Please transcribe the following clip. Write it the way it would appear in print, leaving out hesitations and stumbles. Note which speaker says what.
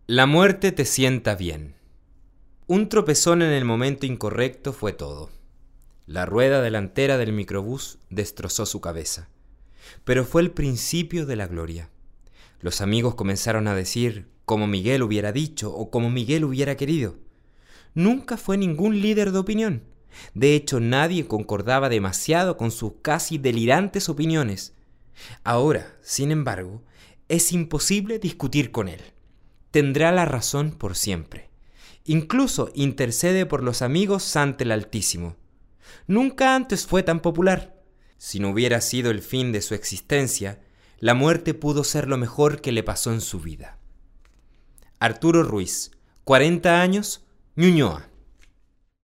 Speaker 1: La muerte te sienta bien. Un tropezón en el momento incorrecto fue todo. La rueda delantera del microbús destrozó su cabeza. Pero fue el principio de la gloria. Los amigos comenzaron a decir como Miguel hubiera dicho o como Miguel hubiera querido. Nunca fue ningún líder de opinión. De hecho, nadie concordaba demasiado con sus casi delirantes opiniones. Ahora, sin embargo, es imposible discutir con él. Tendrá la razón por siempre. Incluso intercede por los amigos ante el Altísimo. Nunca antes fue tan popular. Si no hubiera sido el fin de su existencia, la muerte pudo ser lo mejor que le pasó en su vida. Arturo Ruiz, 40 años, Ñuñoa.